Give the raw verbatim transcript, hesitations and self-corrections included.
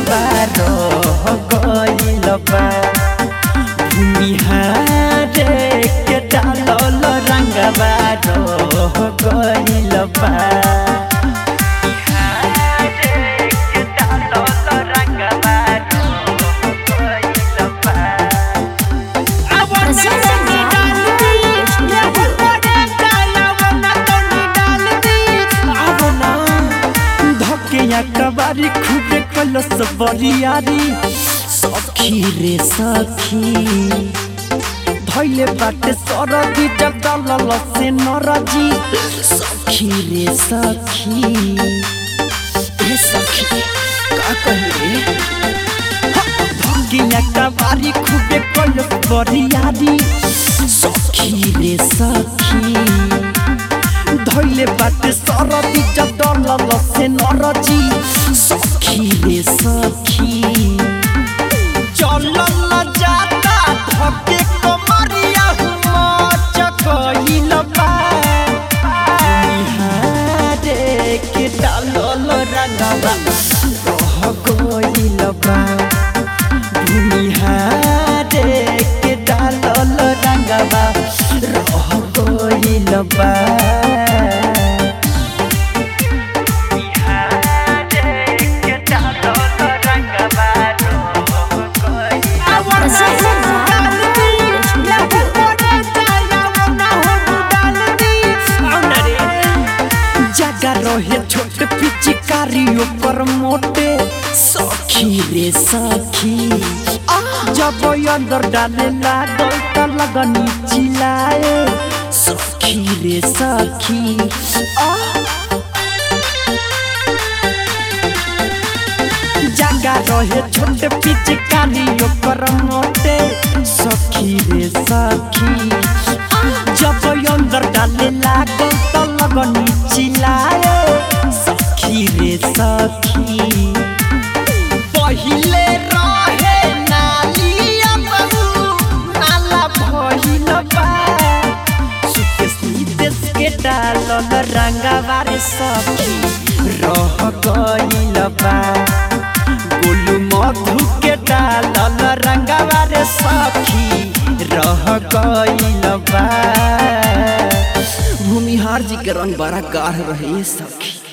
रंगवा रह गइल बा भूमिहार के डालल रंगवा रह गइल बा कबारी खूबे कलस बरियारी सखी रे सखी धैले बाटे सरदी जब दलल से नरजी सखी रे सखी रे सखी का कहे भगिया कबारी खूबे कलस बरियारी सखी रे सखी धैले बाटे सरदी जब दलल से नरजी सखी रे सखी चलल जाता धके कमरिया मच कइल बा भूमिहारे के डालल रंगवा रह गइल बा भूमिहारे के डालल रंगवा रह गइल बा रहे छोट पिचकारी ओकर मोटे सखी रे सखी जब अंदर डाले लागल त लगनी चिल्लाए सखी रे सखी जगह रहे छोट पिचकारी ओकर मोटे सखी रे सखी जब अंदर डाले लागल त लगनी चिल्लाए सखी रे सखी पहिले रहे नालिया बहू नाला भइल बा सुके सीधे के डालल रंगवा रे सखी रह गइल बा गोलू मधु के डालल रंगवा रे सखी रह गइल बा भूमिहार जी के रंग बड़ा गाढ़ रहे सखी।